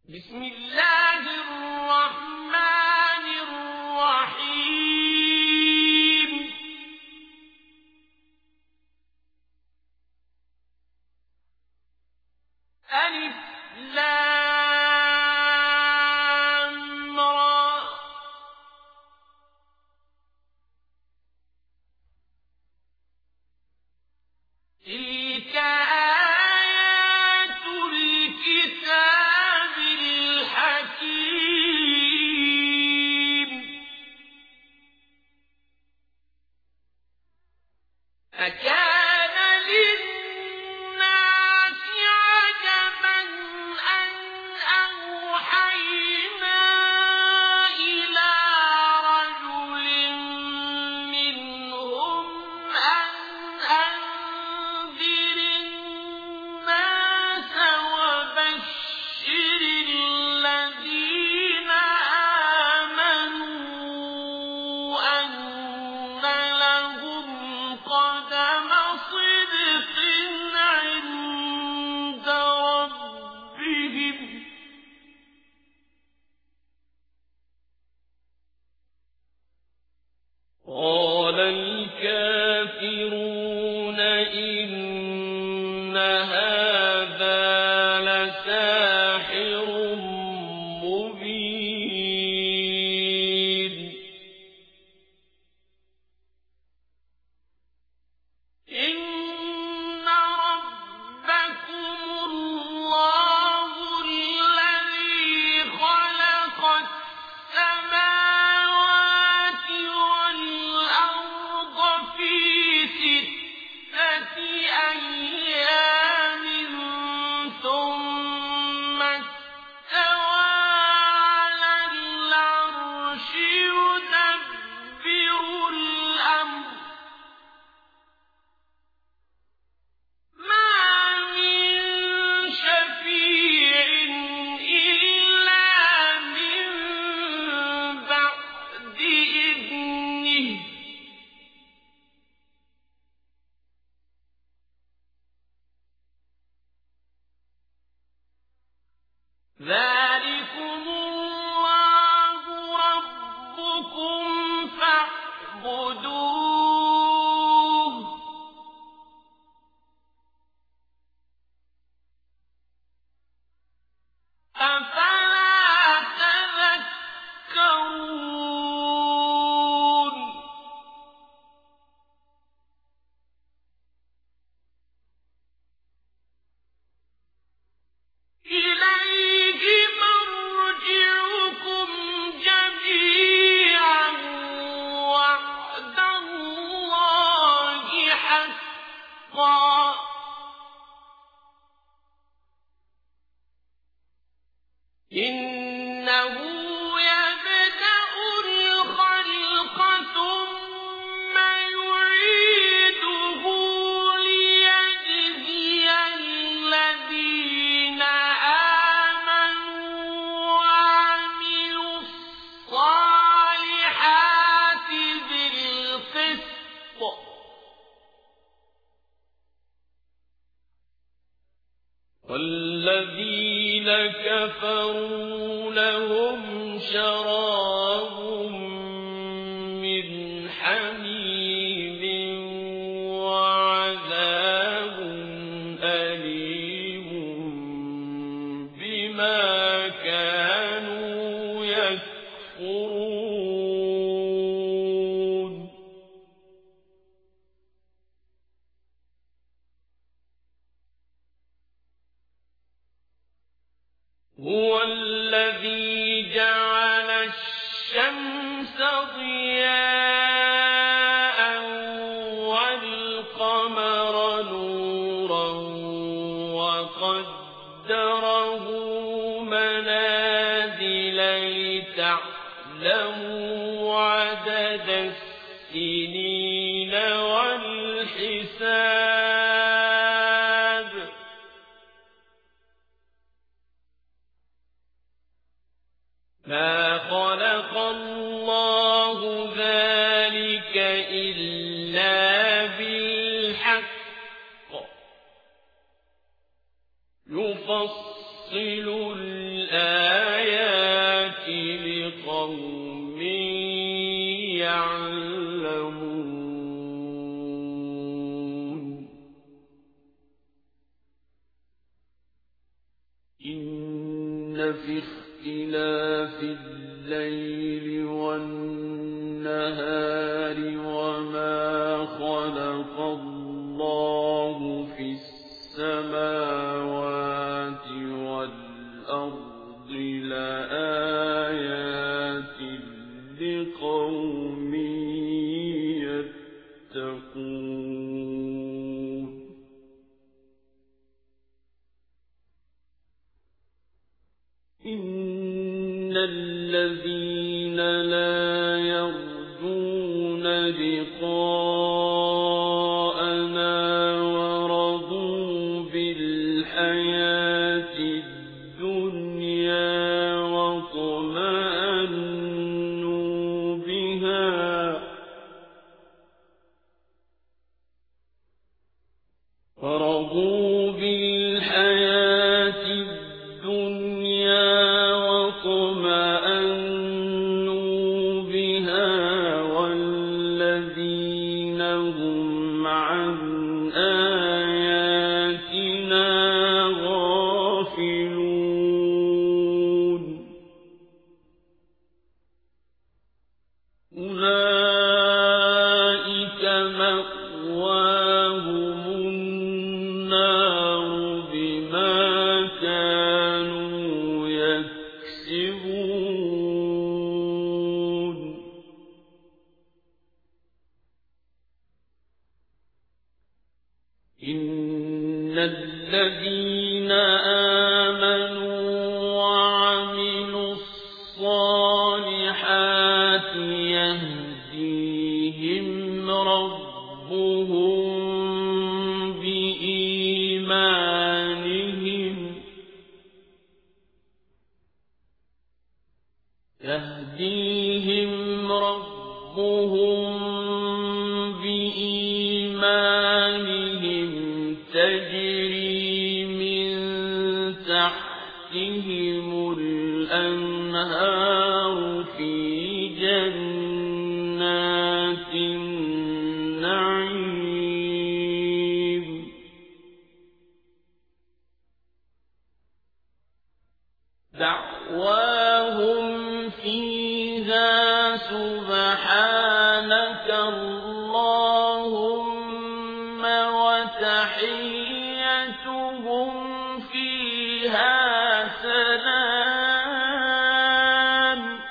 بسم الله الرحمن الرحيم ألف لام را تلك آيات الكتاب الحكيم أكان للناس عجبا أن أوحينا إلى رجل منهم أن أنذر الناس وبشر الذين آمنوا أن لهم قدم صدق عند ربهم قال الكافرون إن هذا لساحر مبين إن ربكم الله الذي خلق السماوات والأرض في 6 أيام ثم استوى على العرش يدبر الأمر ما من شفيع إلا من بعد إذنه ذلكم الله ربكم فاعبدوه أفلا تذكرون إليه مرجعكم جميعا وعد الله حقا إنه يبدأ الخلق ثم يعيده ليجزي الذين آمنوا وعملوا الصالحات بالقسط والذين كفروا لهم شراب من حميم وعذاب أليم بما كانوا يكفرون هو الذي جعل الشمس ضياء والقمر نورا وقدره منازل لتعلموا عدد السنين والحساب ما خلق الله ذلك إلا بالحق يفصل الآيات لقوم يعلمون إن في اختلاف الليل والنهار وما خلق الله في السماوات والأرض لآيات لقوم يتقون إن الذين لا يرجون لقاءنا ورضوا بالحياة الدنيا واطمأنوا بها والذين هم عن آياتنا غافلون أولئك مأواهم النار بما كانوا يكسبون إن الذين آمنوا وعملوا الصالحات يهديهم ربهم بإيمانهم تجري من تحتهم الأنهار في جنات النعيم دعواهم فيها سبحانك اللهم وتحيتهم فيها سلام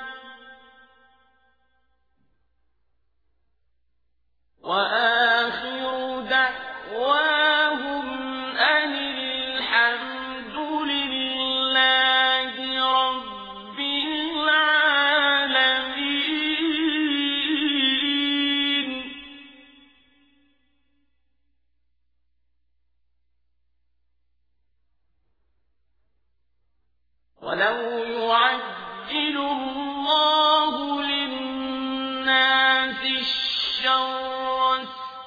وآخر دعواهم أن الحمد لله رب العالمين ولو يعجل الله للناس الشر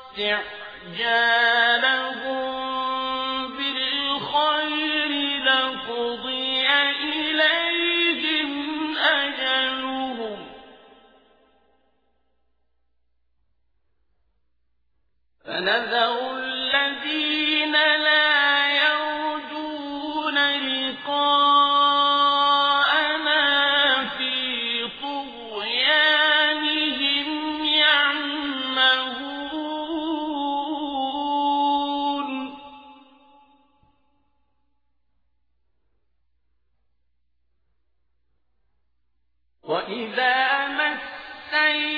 استعجالهم بالخير لقضي إليهم أجلهم فنذر الذين لا يرجون لقاءنا في طغيانهم يعمهون وإذا مس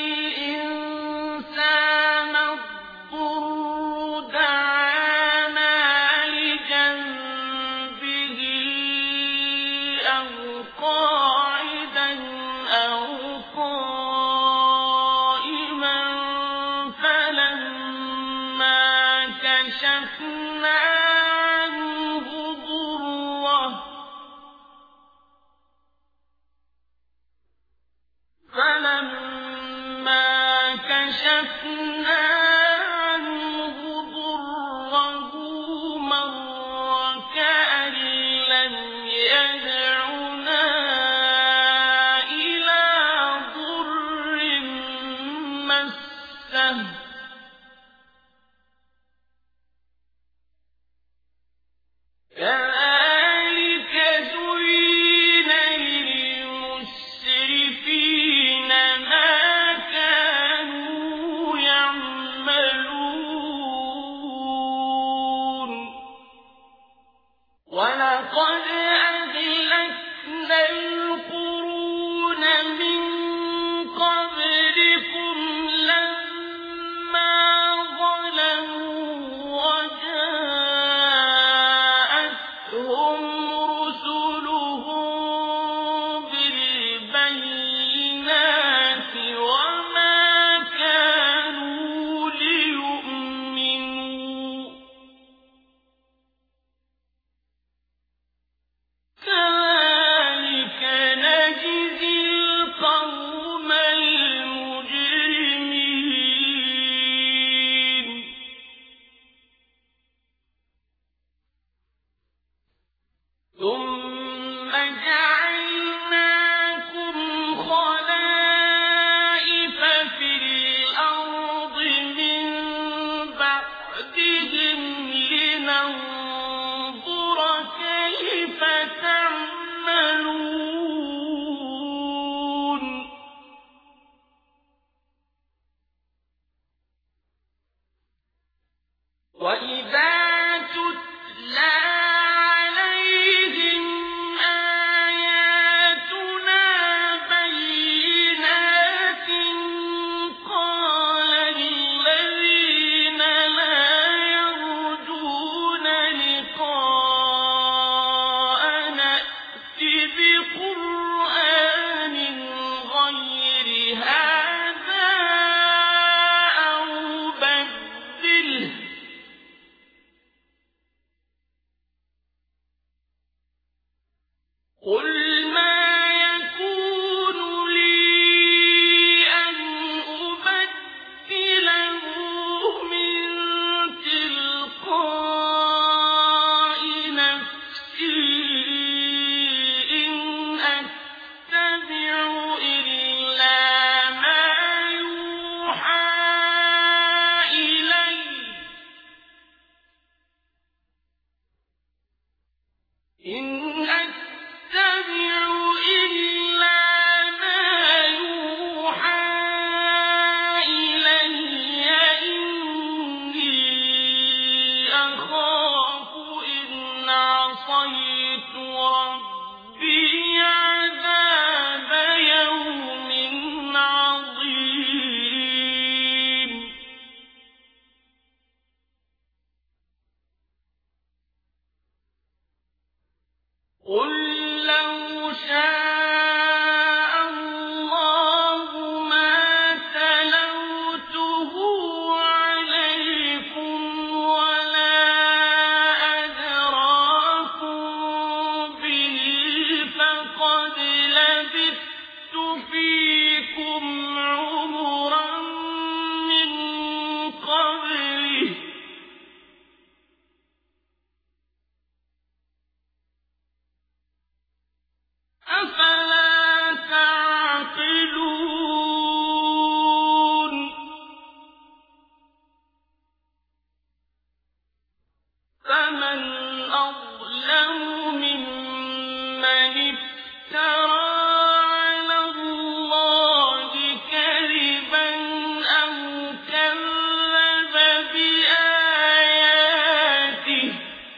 الإنسان الضر دعانا لجنبه أو قاعدا أو قائما فلما كشفنا عنه ضره مر كأن لم يدعنا قل ما يكون لي أن أبدله من تلقاء نفسي إن أتبع إلا ما يوحى إلي إني أخاف إن عصيت ربي عذاب يوم عظيم قل لو شاء الله ما تلوته عليكم ولا أدراكم به فقد لبثت فيكم عمرا من قبله أفلا تعقلون فمن أظلم ممن افترى على الله كذبا أو كذب بآياته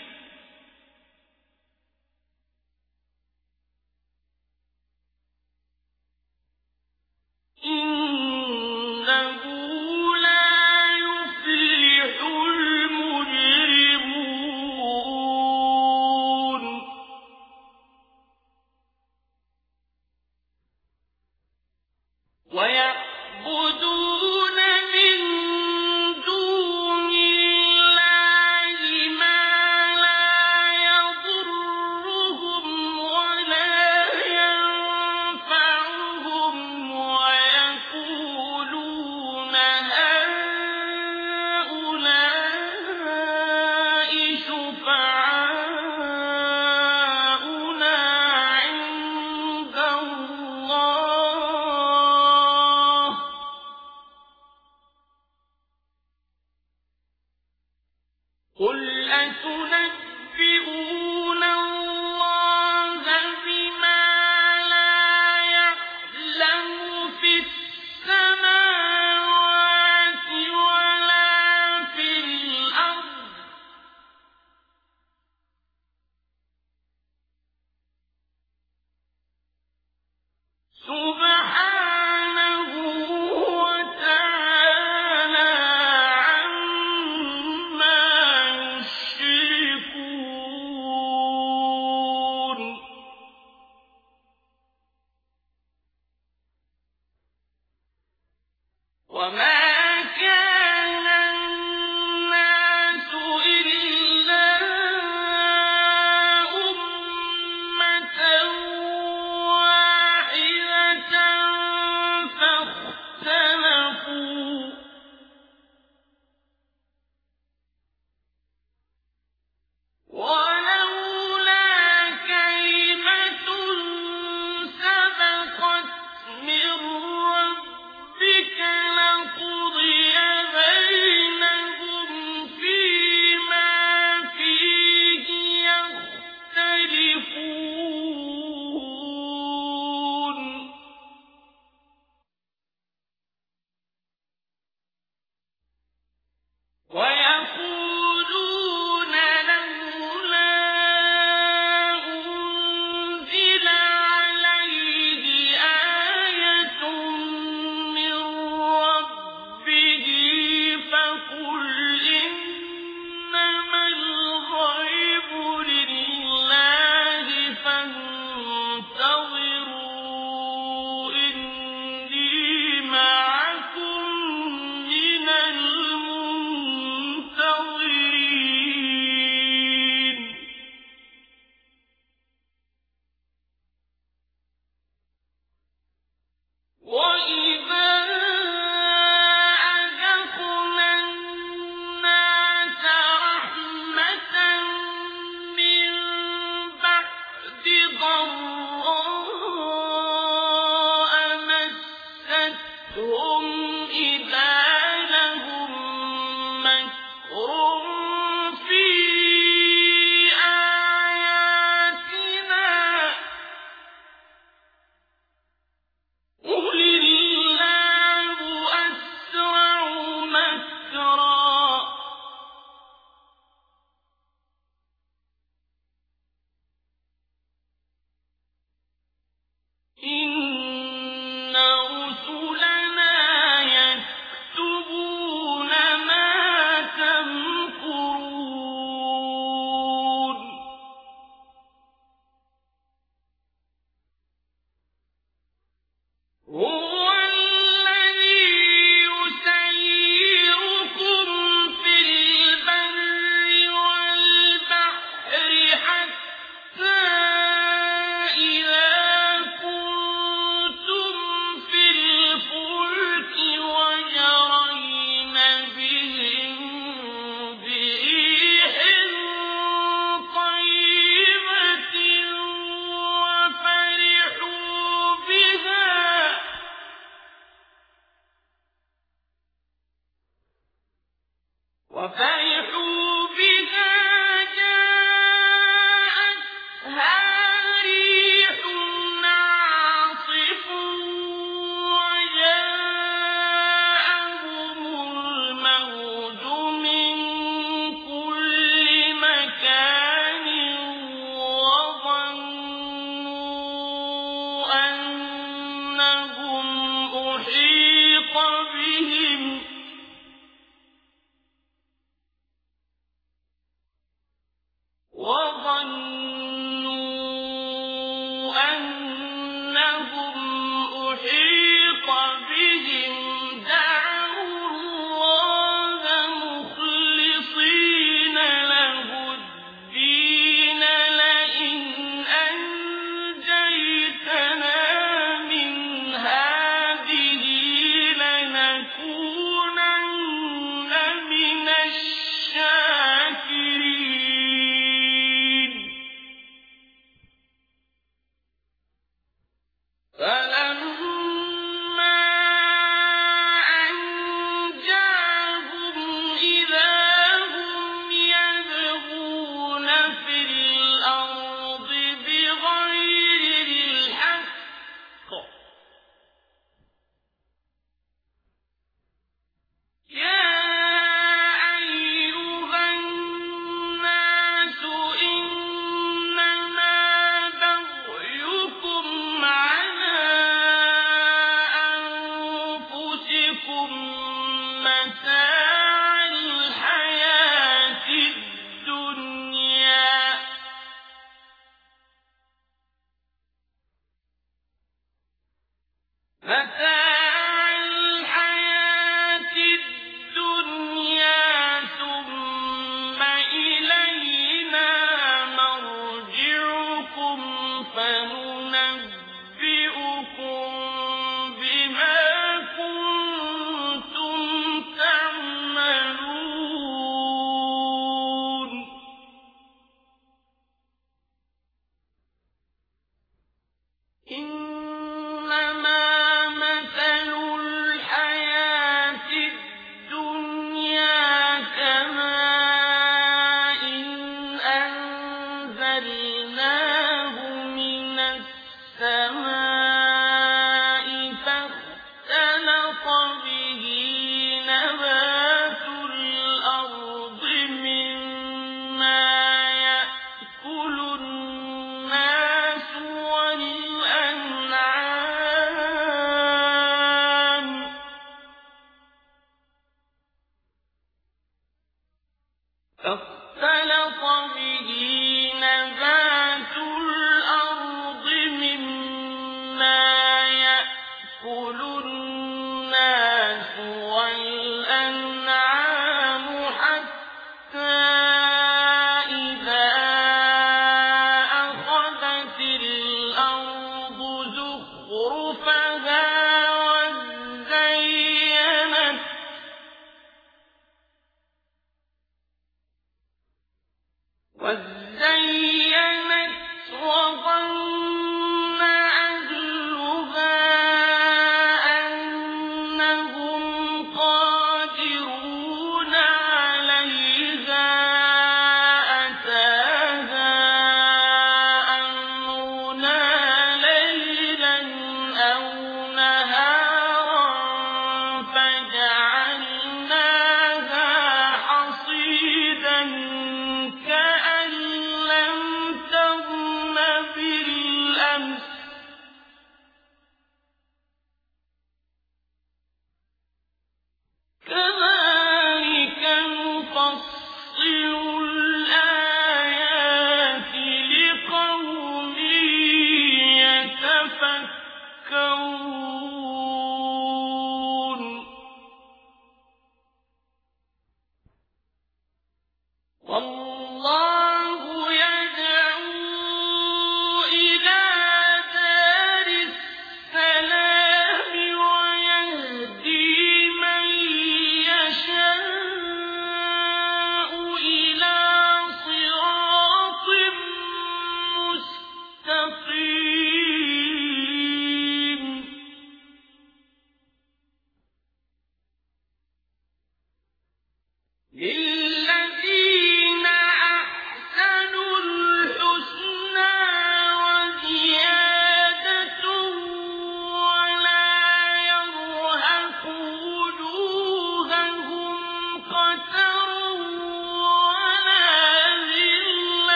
إنه لا يفلح المجرمون ويعبدون من دون الله ما لا يضرهم ولا ينفعهم ويقولون هؤلاء شفعاؤنا عند الله قل أتنبئون الله بما لا يعلم في السماوات ولا في الأرض سبحانه وتعالى عما يشركون وما كان الناس إلا أمة واحدة فاختلفوا ولولا كلمة سبقت من ربك لقضي رسلنا يكتبون ما تمكرون هو الذي يسيركم في البر والبحر حتى إذا كنتم في الفلك وجرين بهم بريح طيبة وفرحوا بها جاءتها ريح عاصف وجاءهم الموج من كل مكان وظنوا أنهم أحيط بهم دعوا الله مخلصين له الدين لئن أنجيتنا من هذه لنكونن من الشاكرين فلما أنجاهم إذا هم يبغون في الأرض بغير الحق يا أيها الناس إنما بغيكم على أنفسكم متاع الحياة الدنيا ثم إلينا مرجعكم فننبئكم بما كنتم تعملون إنما مثل الحياة الدنيا كماء أنزلناه من السماء فاختلط به نبات الأرض مما يأكل الناس والأنعام فاختلط به نبات الأرض مما يأكل الناس والأنعام حتى إذا أخذت الأرض زخرفها وزينت وظن أهلها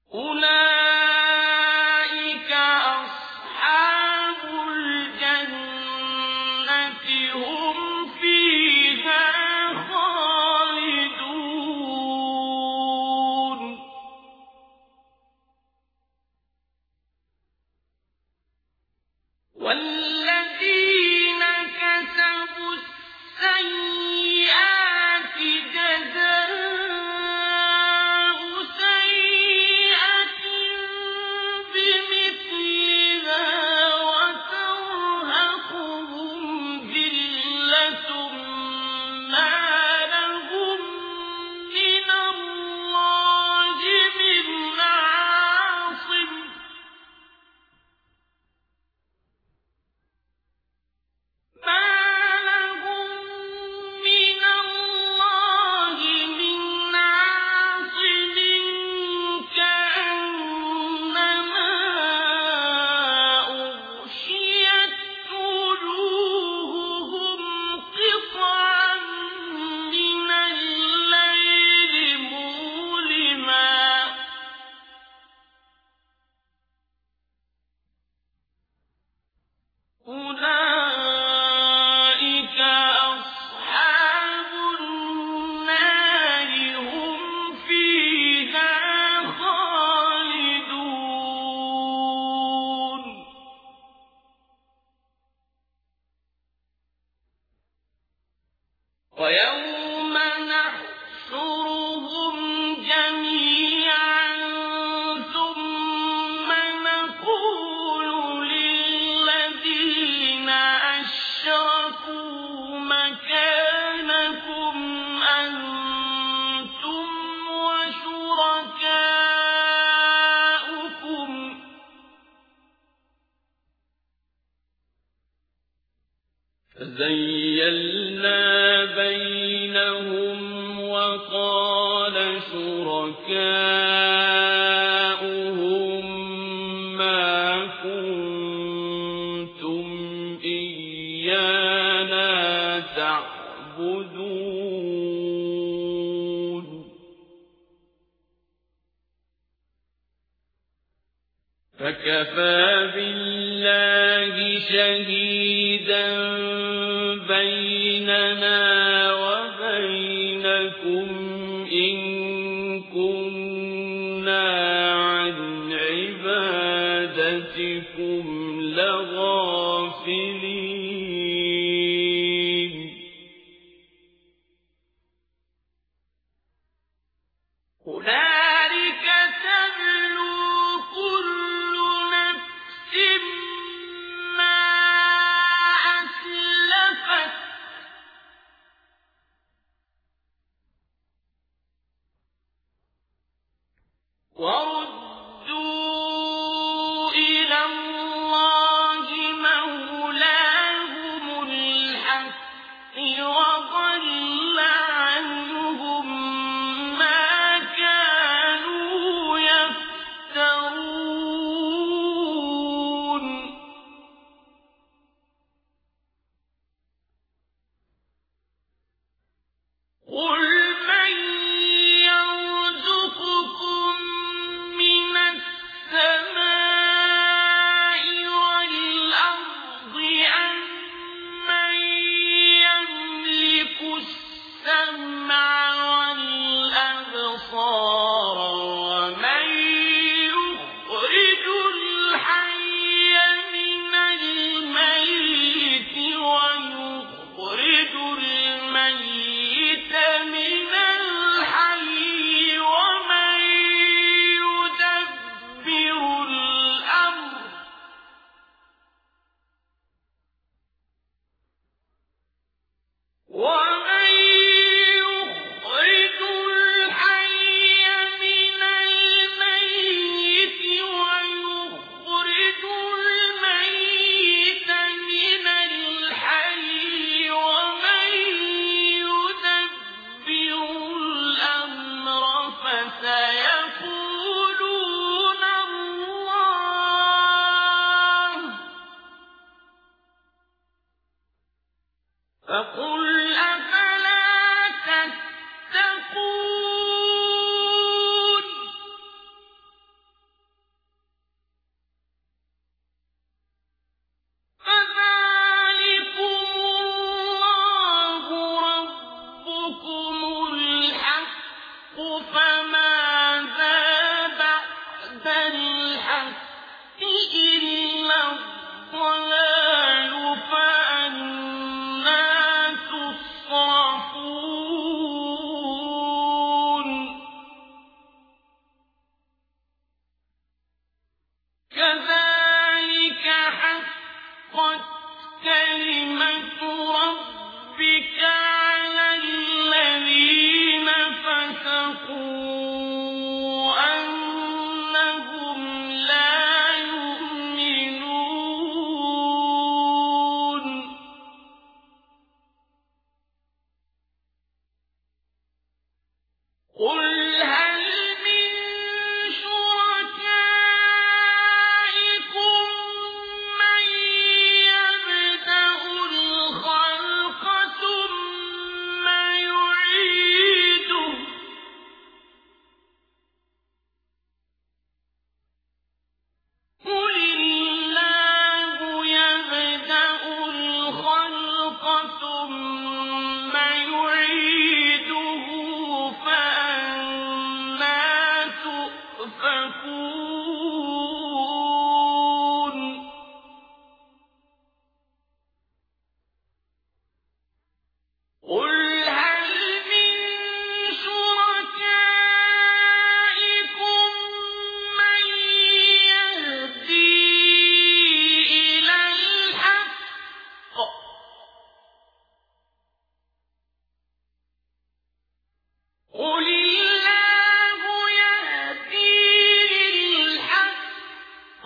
أولئك أصحاب الجنة هم فيها خالدون والذين كسبوا السيئات جزاء سيئة بمثلها وترهقهم ذلة ما لهم من الله من عاصم كأنما أغشيت وجوههم قطعا من الليل مظلما أولئك أصحاب النار هم فيها خالدون ويوم نحشرهم جميعا ثم نقول للذين أشركوا مكانكم أنتم وشركاؤكم فزيلنا بينهم وقال شركاؤهم ما كنتم إيانا تعبدون فكفى بالله شهيدا بيننا وبينكم إن كنا عن عبادتكم لغافلين هنالك تبلو كل نفس ما أسلفت وردوا إلى الله مولاهم الحق وضل عنهم ما كانوا يفترون قل من يرزقكم من كذلك حقت كلمة ربك على الذين فسقوا أنهم لا يؤمنون قل هل من شركائكم من يبدأ الخلق ثم يعيده قل الله يبدأ الخلق ثم يعيده فأنى تؤفكون قل هل من شركائكم من يهدي إلى الحق قل الله يهدي للحق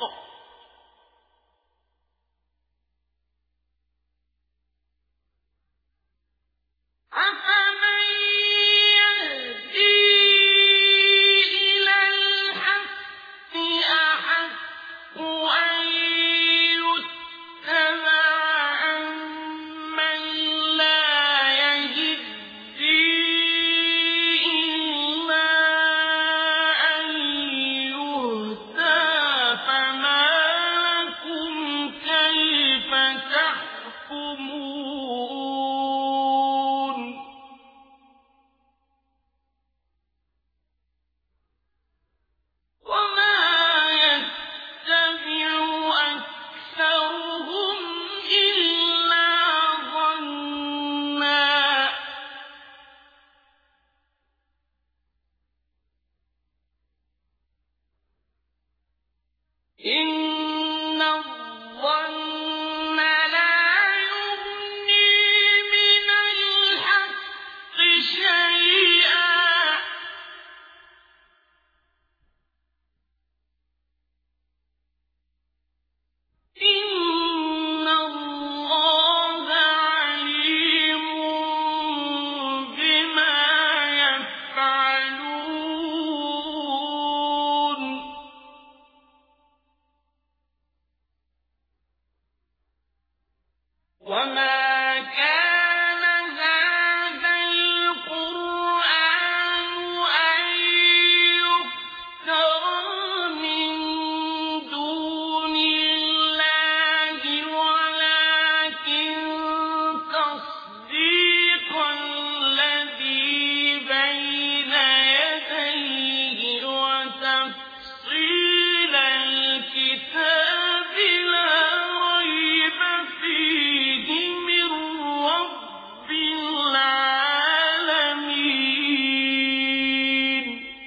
أفمن يهدي إلى الحق أحق أن يتبع أمن لا يهدي إلا أن يهدى فما لكم كيف تحكمون وما يتبع أكثرهم إلا ظنا إن الظن لا يغني من الحق شيئا إن الله عليم بما يفعلون وما كان هذا القرآن أن يفترى من دون الله ولكن تصديق الذي بين يديه وتفصيل الكتاب لا ريب فيه من رب العالمين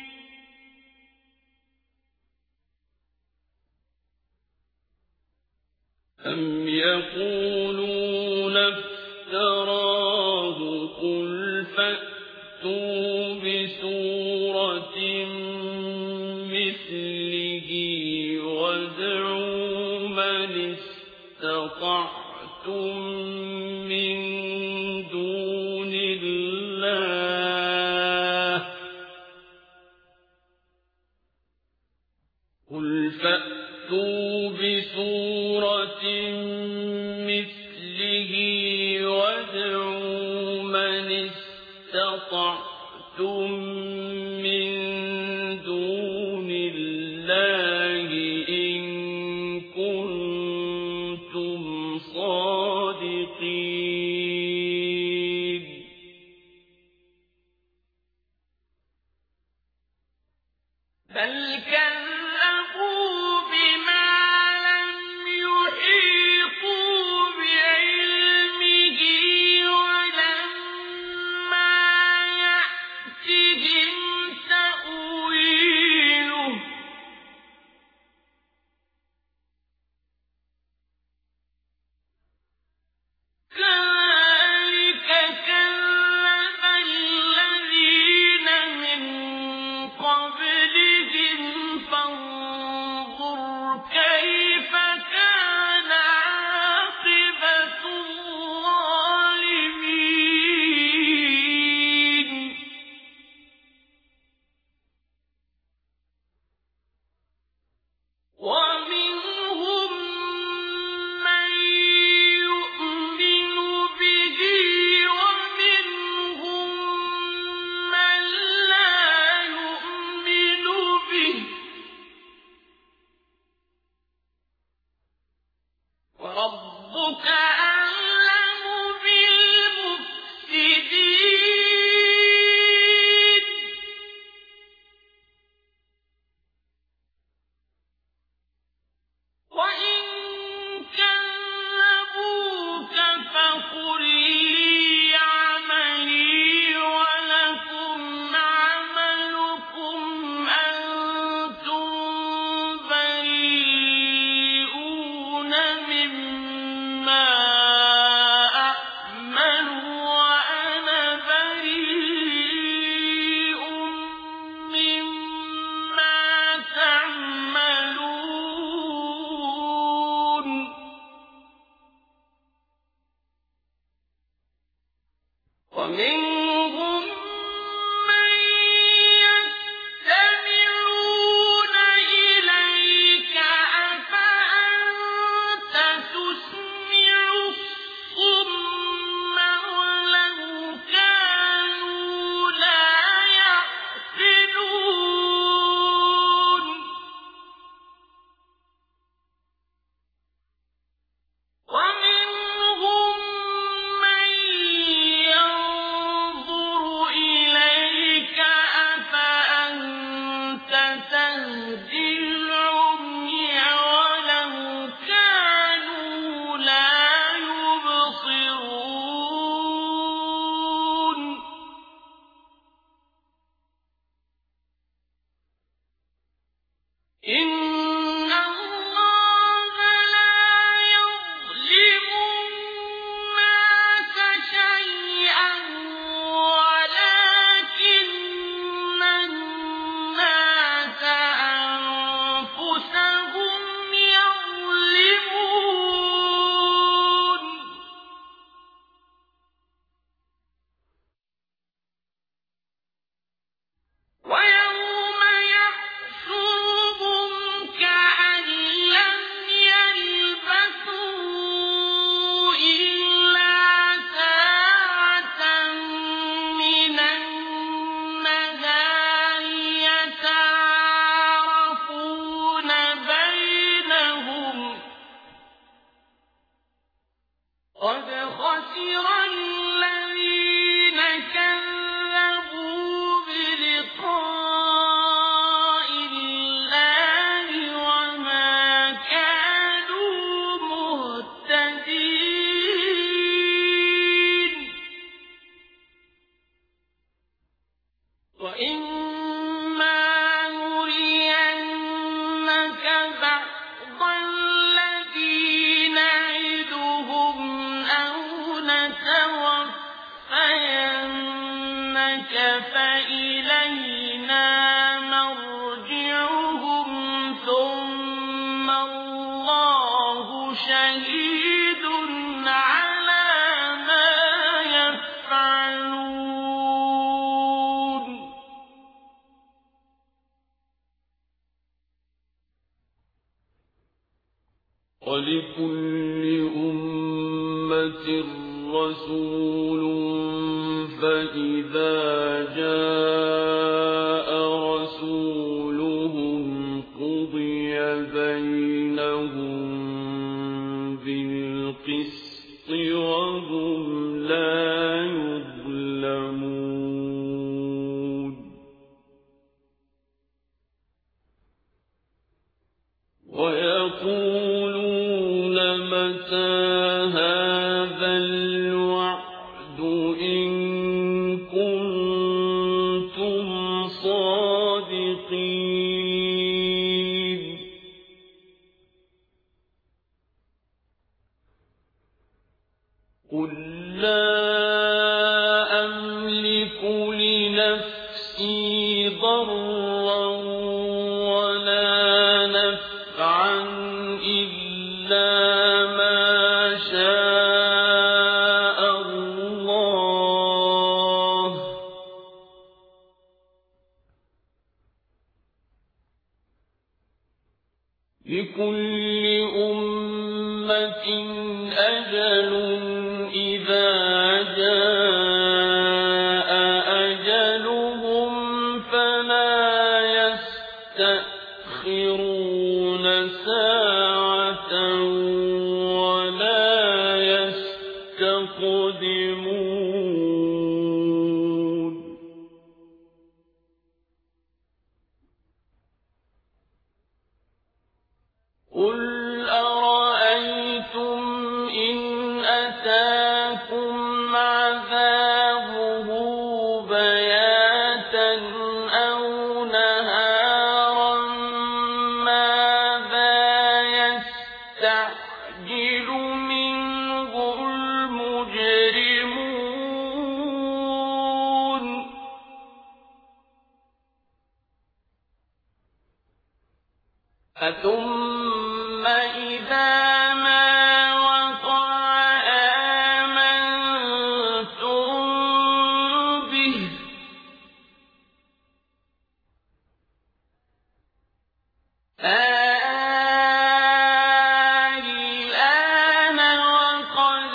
أم يقولون افتراه قل فأتوا بسورة مثله وادعوا من استطعتم من دون الله قل فأتوا بسورة مثله وادعوا من استطعتم من دون الله إن كنتم صادقين بل كذبوا بما لم يحيطوا بعلمه ولما يأتهم تأويله تهدي العمي ولو كانوا لا يبصرون إن الله لا يظلم الناس شيئا ولكن الناس أنفسهم يظلمون ويوم يحشرهم كأن لم يلبثوا إلا ساعة من النهار يتعارفون بينهم قد خسر الذين كذبوا بلقاء الله وما كانوا مهتدين وإما نرينك بعض الذي نعدهم أو نتوفينك فإلينا مرجعهم ثم الله شهيد على ما يفعلون ولكل أمة رسول فإذا جاء رسولهم قضي بينهم بالقسط وهم لا يظلمون ويقولون متى هذا الوعد إن كنتم صادقين قل لا أملك لنفسي ضرا ولا نفعا إلا ما شاء الله لكل أمة أجل إذا جاء أجلهم فلا يستأخرون ساعة ولا يستقدمون قل أرأيتم إن أتاكم عذابه بياتا أو نهارا ماذا يستعجل منه المجرمون ثم إذا ما وقع آمنتم به الآن وقد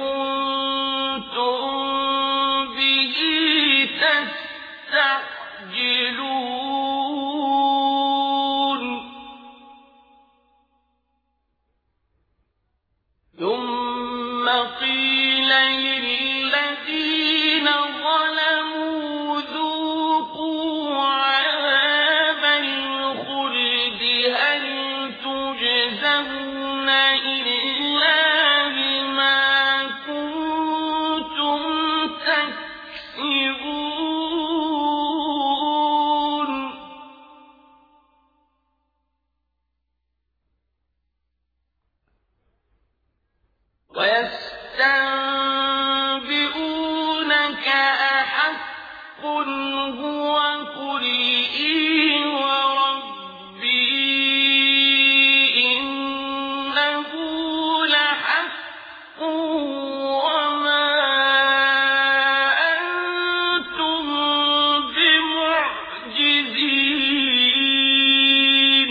كنتم به تستعجلون ثم قيل للذين ظلموا ذوقوا عذاب الخلد ويستنبئونك أحق هو قل إي وربي إنه لحق وما أنتم بمعجزين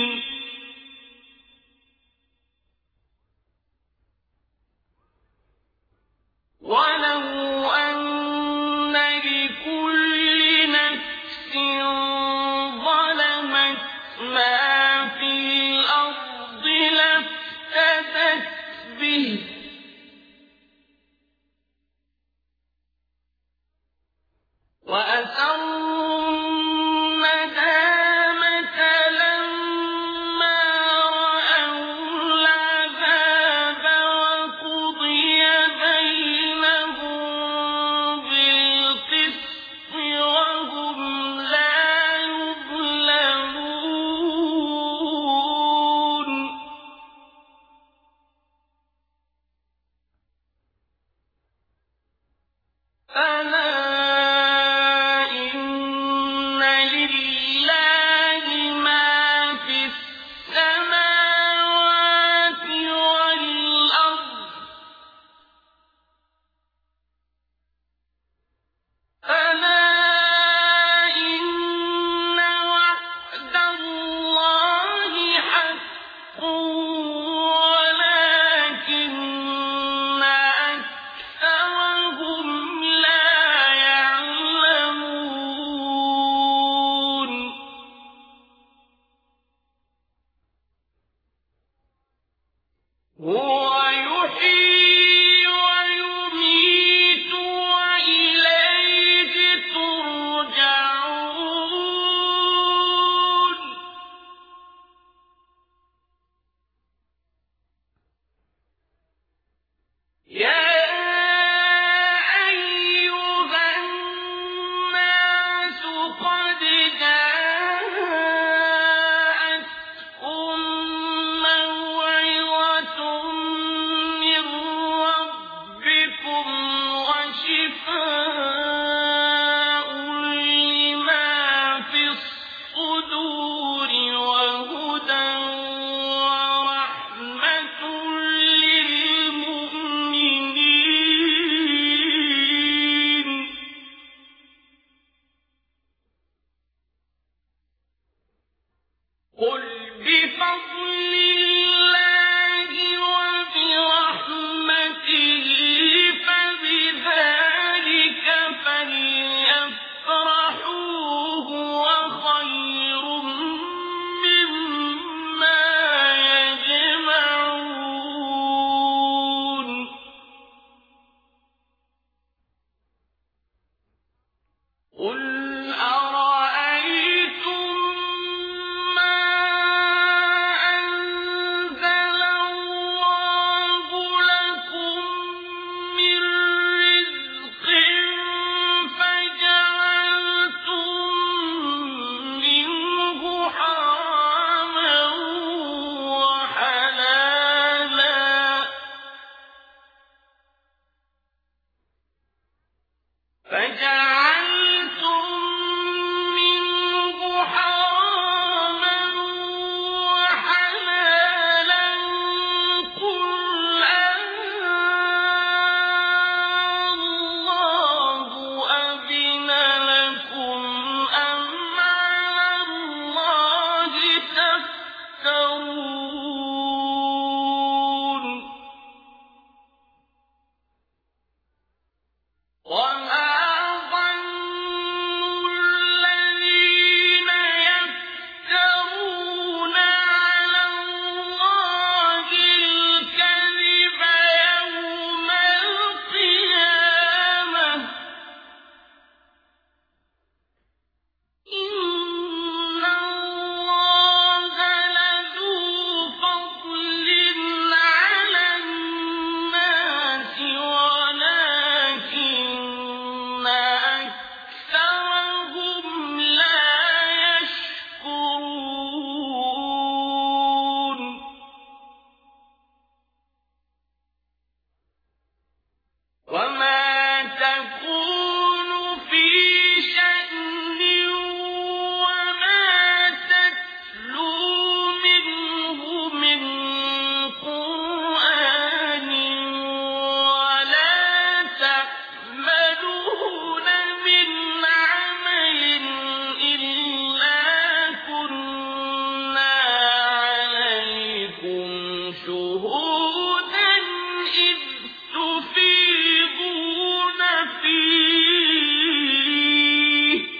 ولو أن لكل نفس ظلمت ما في الأرض لافتدت به وأسروا الندامة لما رأوا العذاب وقضي بينهم بالقسط وهم لا يظلمون ألا إن لله ما في السماوات والأرض ألا إن وعد الله حق ولكن أكثرهم لا يعلمون هو يحيي ويميت وإليه ترجعون يا أيها الناس قد جاءتكم موعظة من ربكم وشفاء لما في الصدور وهدى ورحمة للمؤمنين قل بفضل الله وبرحمته فبذلك فليفرحوا هو خير مما يجمعون قل أرأيتم ما أنزل شُهُودًا إِذْ تُفِيضُونَ فِيهِ ۚ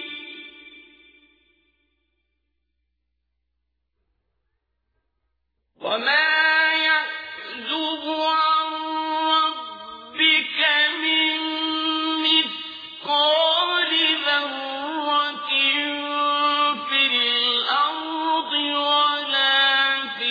وَمَا يَعْزُبُ عَن رَّبِّكَ مِن مِّثْقَالِ ذَرَّةٍ فِي الْأَرْضِ وَلَا فِي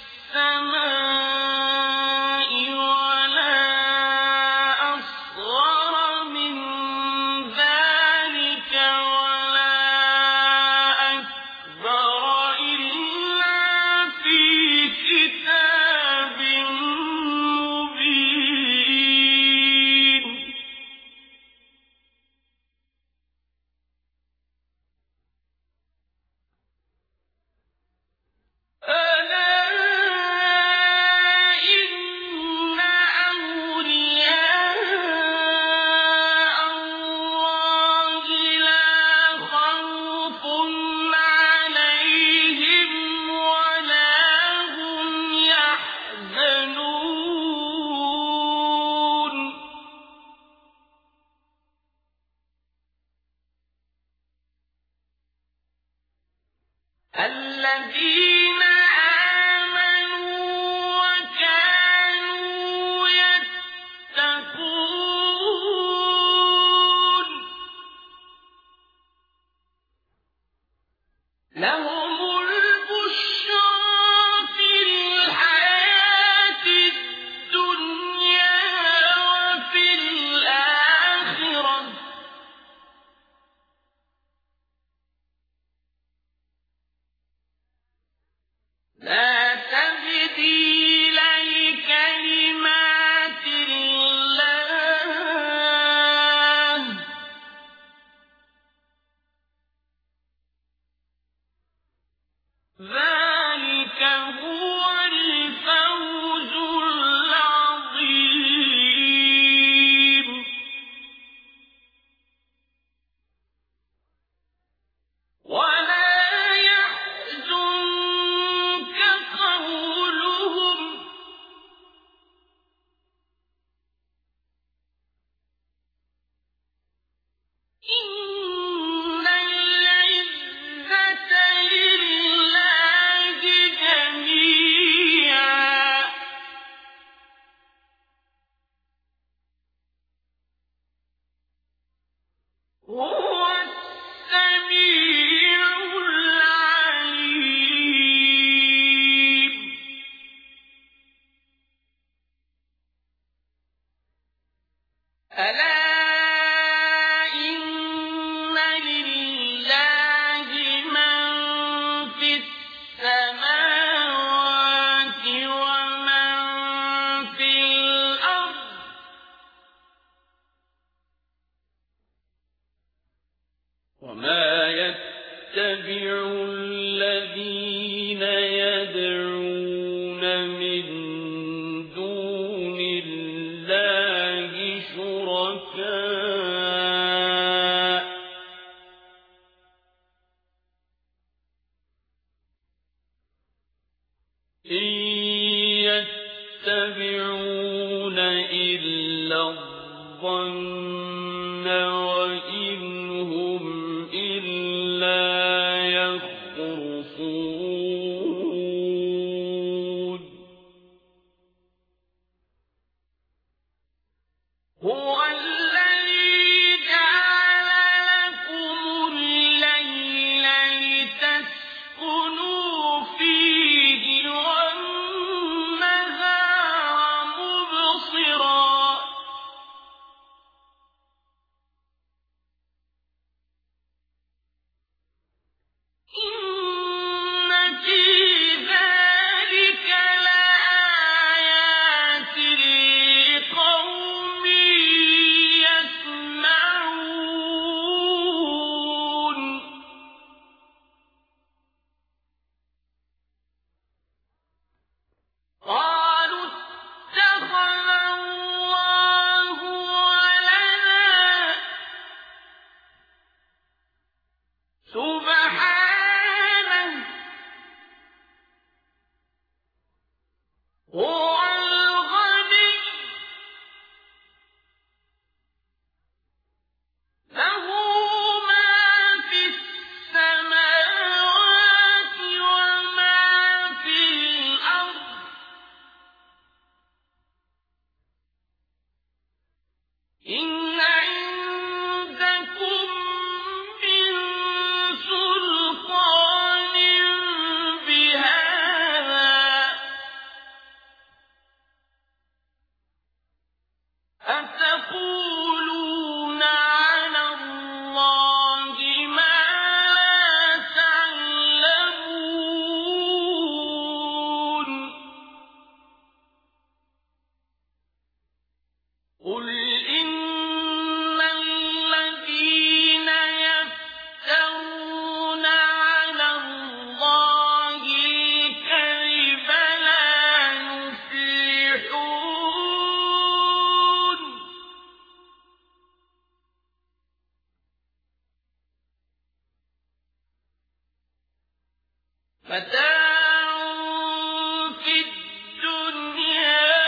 السَّمَاءِ وَلَا أَصْغَرَ مِن ذَٰلِكَ وَلَا أَكْبَرَ إِلَّا فِي كِتَابٍ مُّبِينٍ أَلَا إِنَّ أَوْلِيَاءَ اللَّهِ لَا خَوْفٌ عَلَيْهِمْ وَلَا هُمْ يَحْزَنُونَ الَّذِينَ آمَنُوا وَكَانُوا يَتَّقُونَ لَهُمُ الْبُشْرَىٰ فِي الْحَيَاةِ الدُّنْيَا وَفِي الْآخِرَةِ ۚ لَا تَبْدِيلَ لِكَلِمَاتِ اللَّهِ ۚ ذَٰلِكَ هُوَ الْفَوْزُ الْعَظِيمُ وَلَا يَحْزُنكَ قَوْلُهُمْ ۘ إِنَّ الْعِزَّةَ لِلَّهِ جَمِيعًا ۚ هُوَ السَّمِيعُ الْعَلِيمُ أَلَا إِنَّ لِلَّهِ مَن فِي السَّمَاوَاتِ وَمَن فِي الْأَرْضِ ۗ وَمَا يَتَّبِعُ الَّذِينَ يَدْعُونَ مِن دُونِ اللَّهِ شُرَكَاءَ إِن يَتَّبِعُونَ إِلَّا الظَّنَّ وَإِنْ هُمْ إِلَّا يَخْرُصُونَ هُوَ الَّذِي جَعَلَ لَكُمُ اللَّيْلَ لِتَسْكُنُوا فِيهِ وَالنَّهَارَ مُبْصِرًا ۚ إِنَّ فِي ذَٰلِكَ لَآيَاتٍ لِّقَوْمٍ يَسْمَعُونَ قَالُوا اتَّخَذَ اللَّهُ وَلَدًا سُبْحَانَهُ هو الغني له ما في السماوات وما في الأرض إن عندكم من سلطان بهذا أتقولون على الله ما لا تعلمون قل إن الذين يفترون على الله الكذب لا يفلحون متاع في الدنيا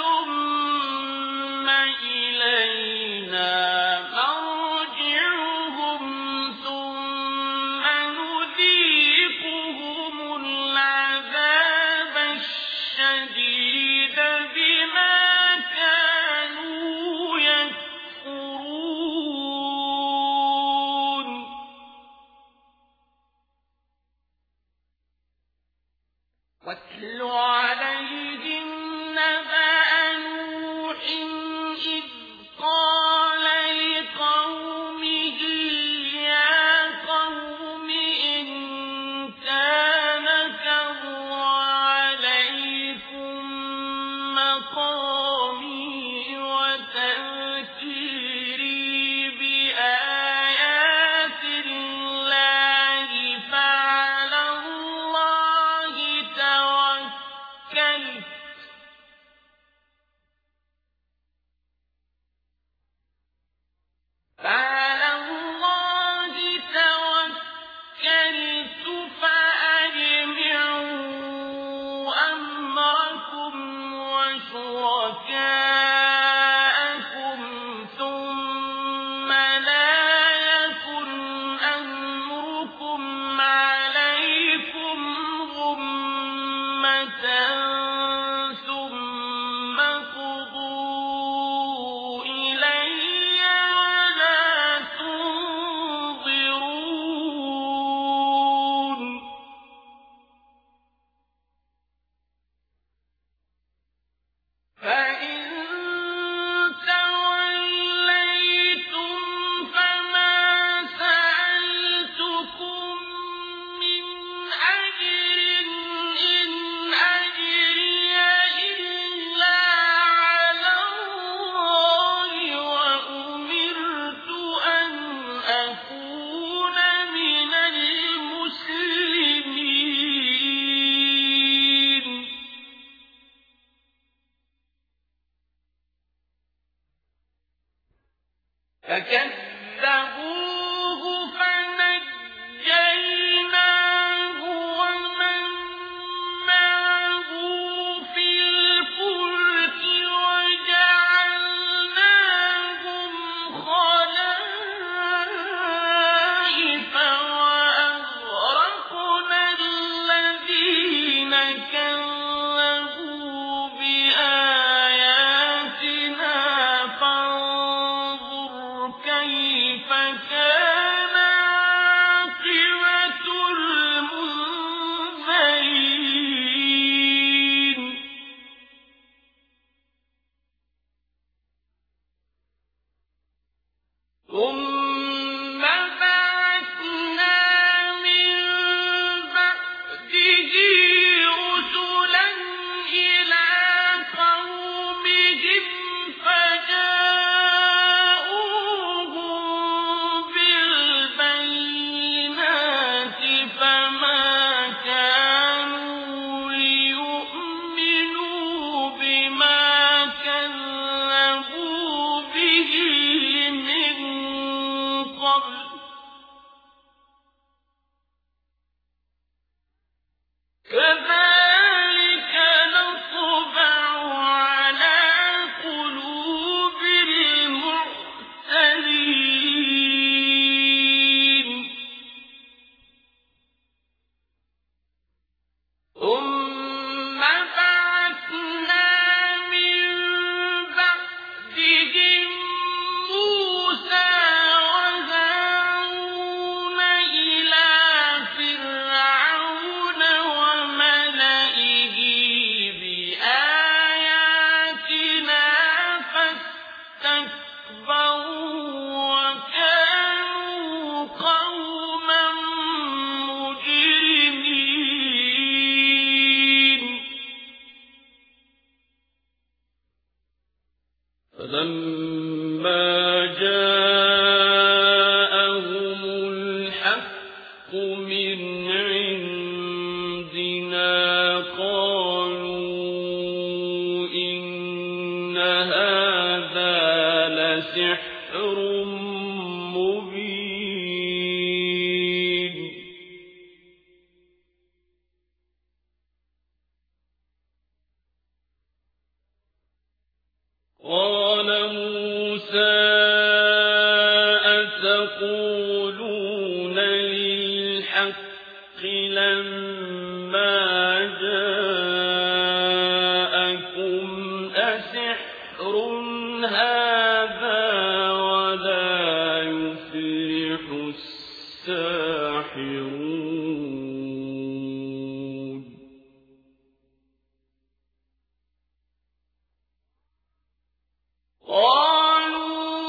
ثم إلينا مرجعهم ثم نذيقهم العذاب الشديد بما كانوا يكفرون واتل عليهم نبأ نوح إذ قال لقومه يا قوم إن كان كبر عليكم مقامي وتذكيري بآيات الله فعلى الله توكلت فأجمعوا أمركم وشركاءكم ثم لا يكن أمركم عليكم غمة ثم قضوا إلي ولا تنظرون فإن توليتم فما سألتكم من أجر إن أجري إلا على الله وأمرت أن أكون من المسلمين فكذبوه فنجيناه ومن معه في الفلك وجعلناهم خلائف وأغرقنا الذين كذبوا بآياتنا فانظر كيف كان عاقبة المنذرين ثم بعثنا من بعده رسلا إلى قومهم فجاءوهم بالبينات فما كانوا ليؤمنوا بما كذبوا به من قبل لسحر مبين قال موسى أتقولون للحق لما جاءكم أسحر هذا ولا يفلح الساحرون قالوا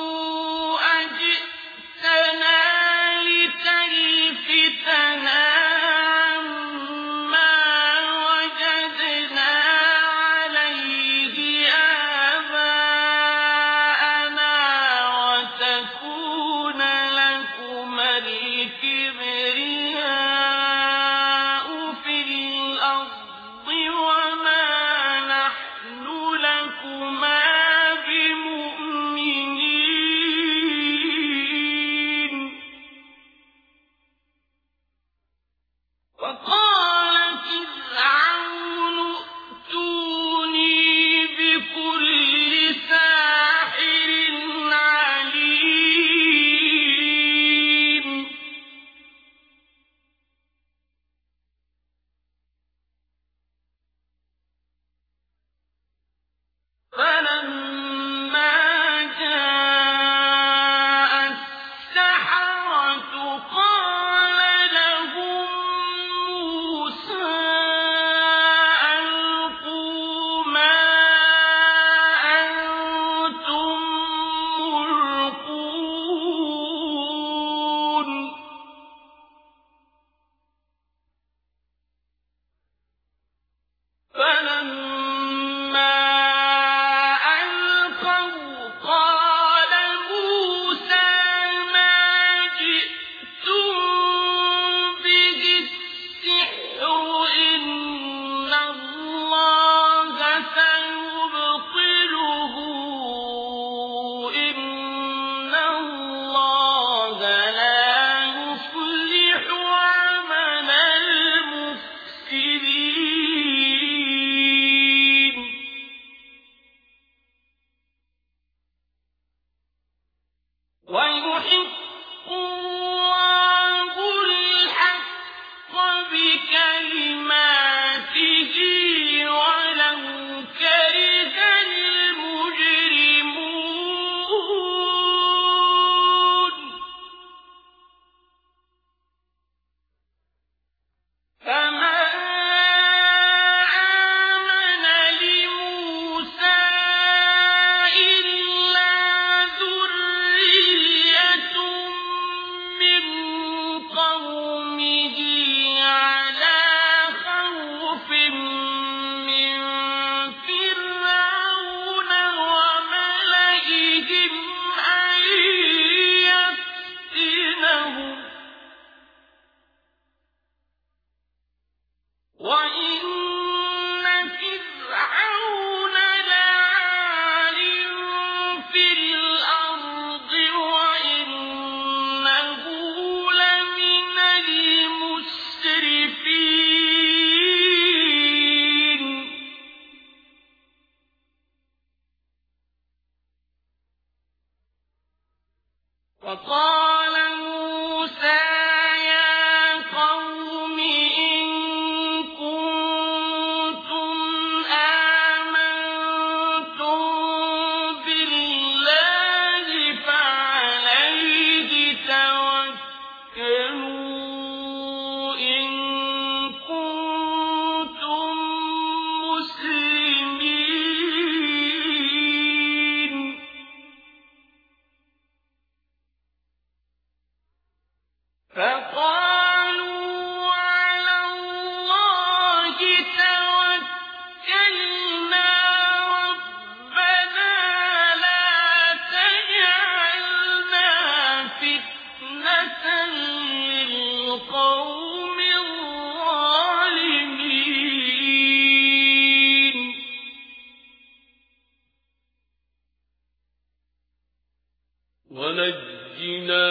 ونجنا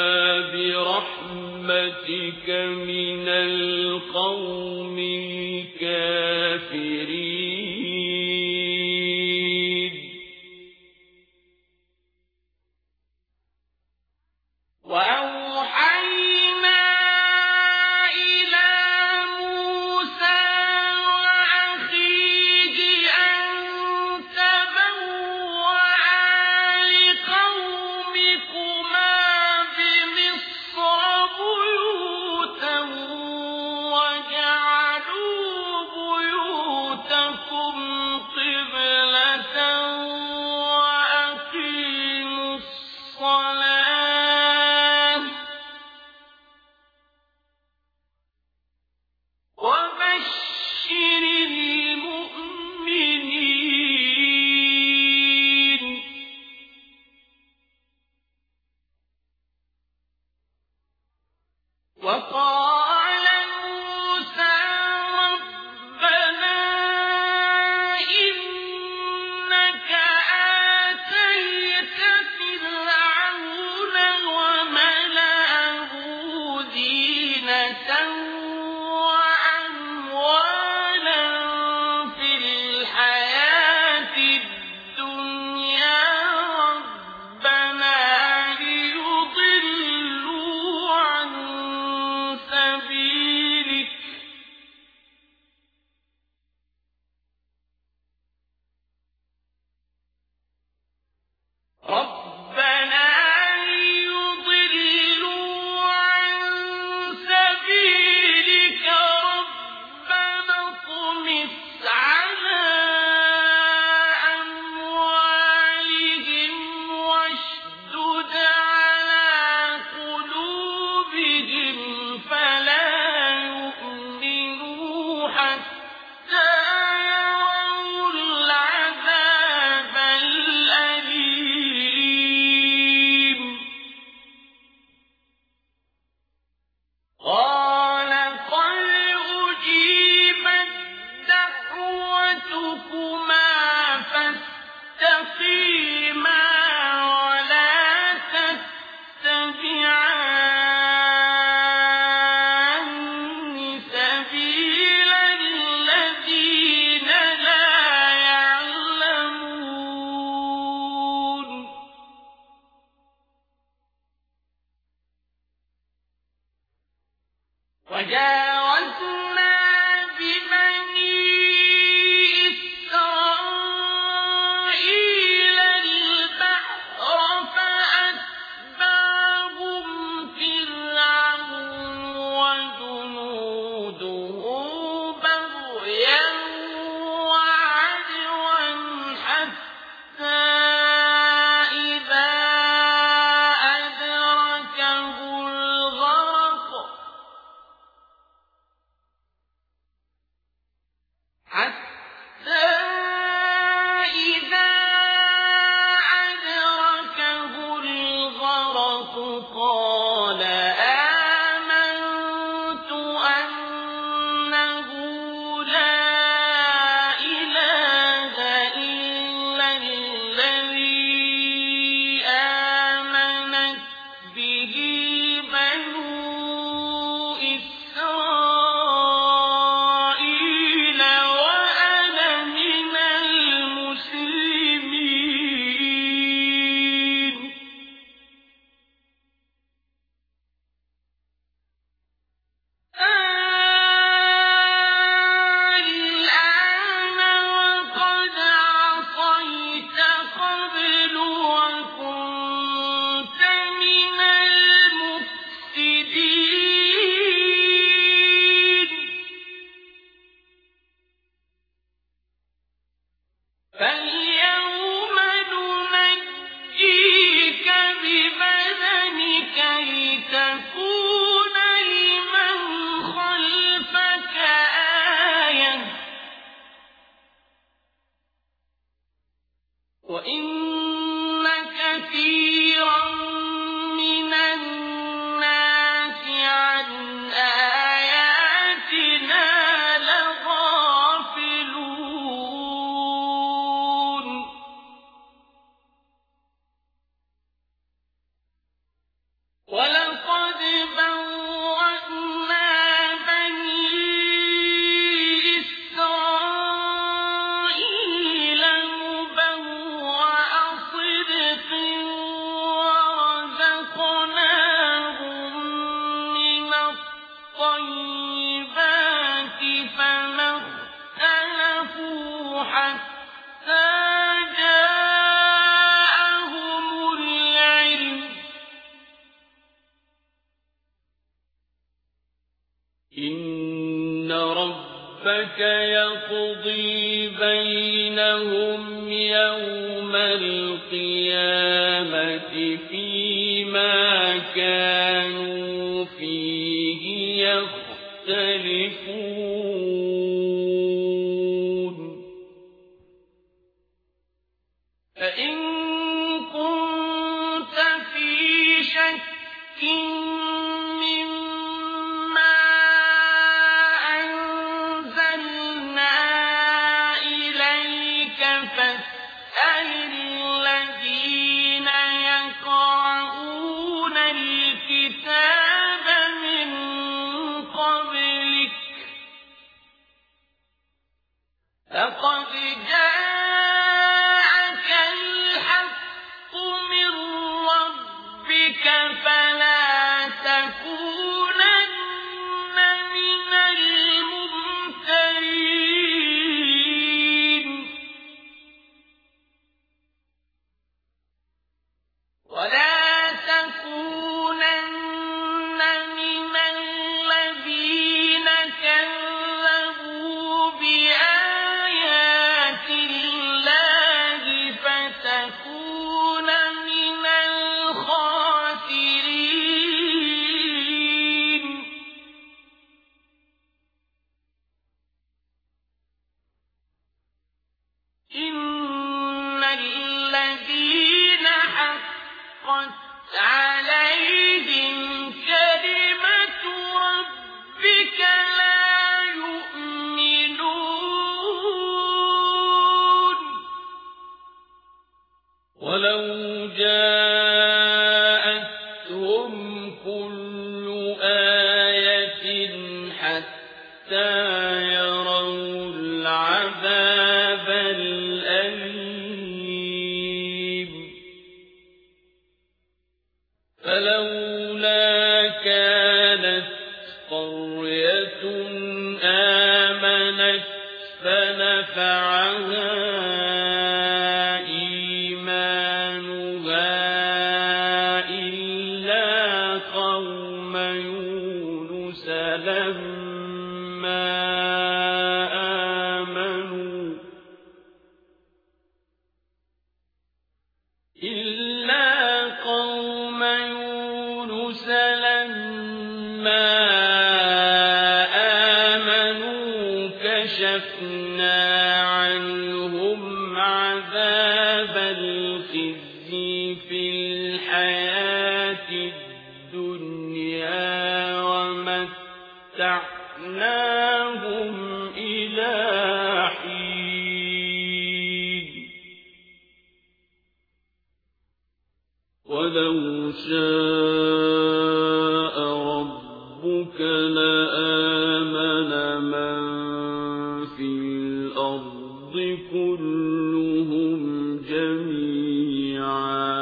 برحمتك من القوم الكافرين وأوحينا إلى موسى وأخيه أن تبوأ لقومكما بمصر بيوتا واجعلوا بيوتكم قبلة وأقيموا الصلاة وبشر المؤمنين وقال موسى ربنا إنك آتيت فرعون وملأه زينة وأموالا في الحياة الدنيا ربنا ليضلوا عن سبيلك ربنا اطمس على أموالهم واشدد على قلوبهم فلا يؤمنوا حتى يروا العذاب الأليم قال قد أجيبت دعوتكما فاستقيما ولا تتبعان سبيل الذين لا يعلمون وجاوزنا ببني إسرائيل البحر فأتبعهم فرعون وجنوده بغيا وعدوا حتى إذا أدركه الغرق قال آمنت أنه لا إله إلا الذي آمنت به بنو إسرائيل وأنا من المسلمين الآن وقد عصيت قبل وكنت من المفسدين فاليوم ننجيك ببدنك لتكون لمن خلفك آية وإن كثيرا من الناس عن آياتنا لغافلون يقضي بينهم يوم القيامة فيما كانوا فيه يختلفون فإن كنت في شك مما أنزلنا إليك فاسأل الذين يقرؤون الكتاب من قبلك لقد جاءك الحق من ربك فلا تكونن من الممترين ولا تكونن من الذين كذبوا بآيات الله فتكون من الخاسرين إن الذين حقت عليهم كلمة ربك لا يؤمنون ولو جاءتهم كل آية حتى يروا العذاب الأليم فلولا كانت قرية آمنت فنفعها إيمانها إلا قوم يونس لما آمنوا كشفنا عنهم عذاب الخزي في الحياة الدنيا ومتعناهم إلى حين ولو شاء ربك لآمن من في الأرض كلهم جميعا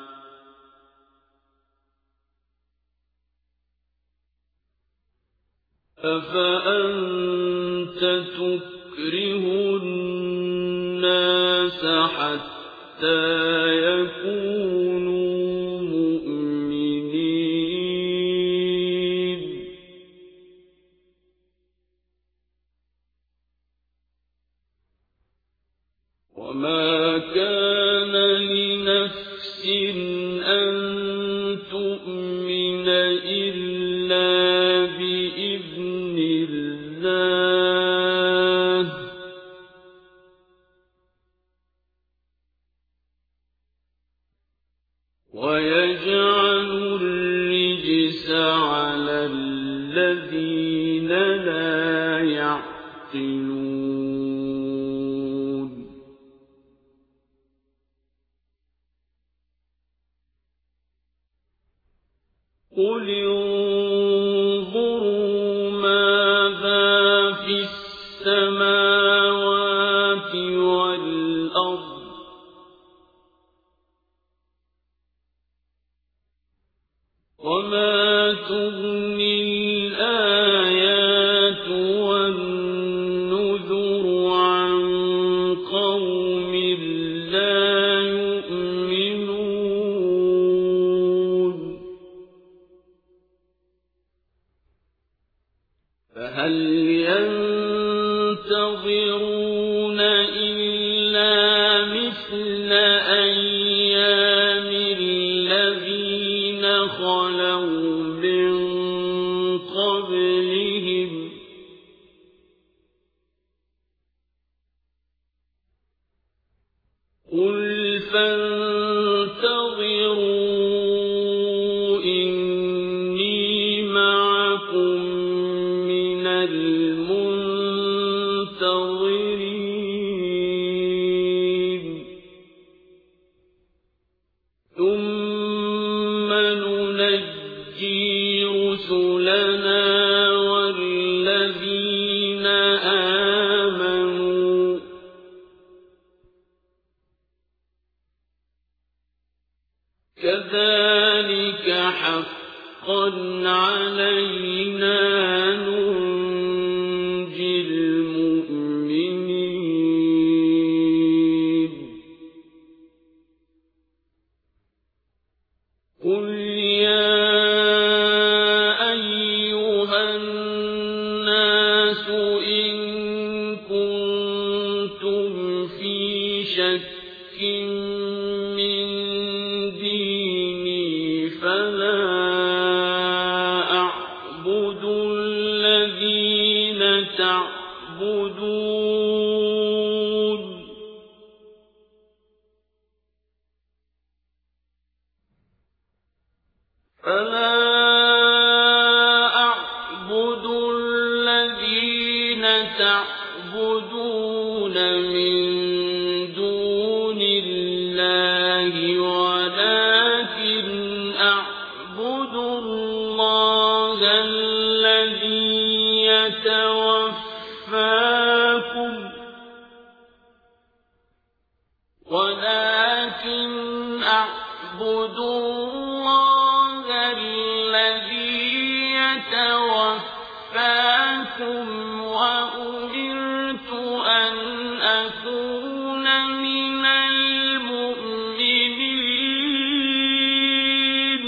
أفأنت تكره الناس حتى يكونوا مؤمنين وما كان لنفس أن تؤمن إلا بإذن الله ويجعل الرجس على الذين لا يعقلون قل انظروا ماذا في السماوات والأرض وما تغني الآيات والنذر عن قوم لا يؤمنون تنتظرون إلا مثل أيام الذين خلوا من قبلهم قل فانتظروا إني معكم من المنتظرين ثم ننجي رسلنا والذين آمنوا كذلك حقا علينا ننجي المؤمنين قل يا أيها الناس إن كنتم في شك من ديني فلا أعبد الذين تعبدون من دون الله ولكن أعبد الله الذي يتوفاكم وأمرت أن أكون من المؤمنين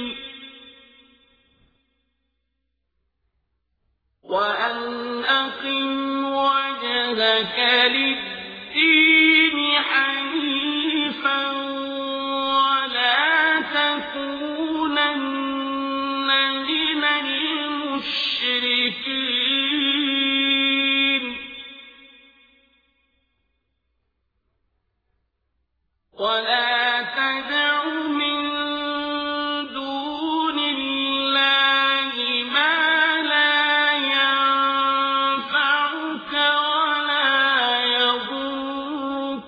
وأن أقم وجهك للدين حنيفا ولا تكونن من المشركين ولا تدع من دون الله ما لا ينفعك ولا يضرك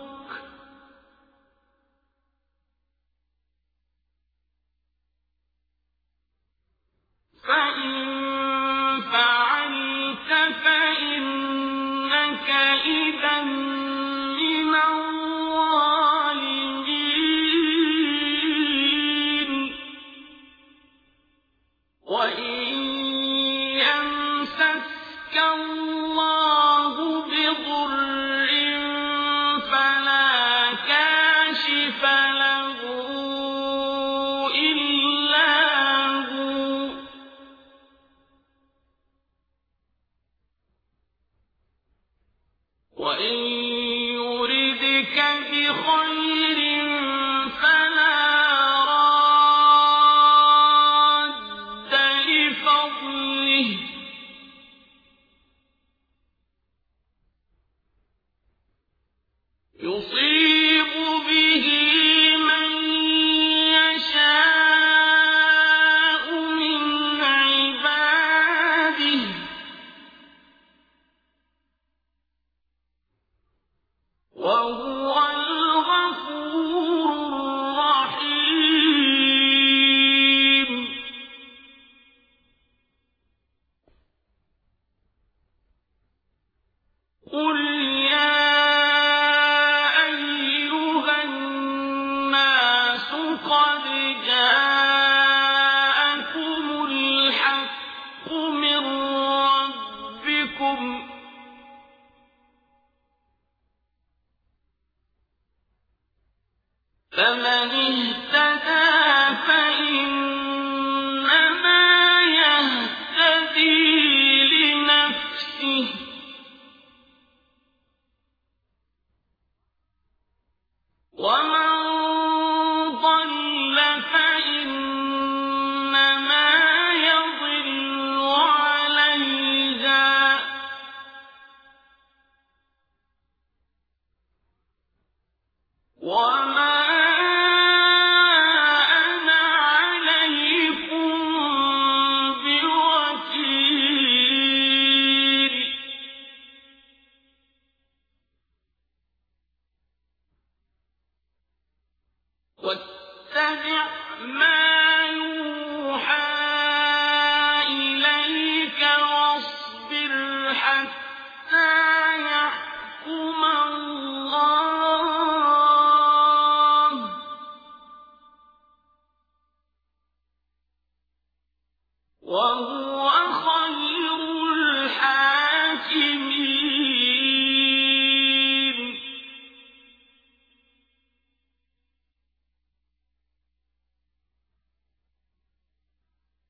فإن فعلت فإنك إذا من الظالمين وإن يمسسك الله بضر فلا كاشف له إلا هو وإن يردك بخير فلا راد لفضله يصيب به من يشاء من عباده وهو الغفور الرحيم قل يا أيها الناس قد جاءكم الحق من ربكم فمن اهتدى فإنما يهتدي لنفسه ومن ضل فإنما يضل عليها وما أنا عليكم بوكيل واتبع ما يوحى إليك واصبر حتى يحكم الله وهو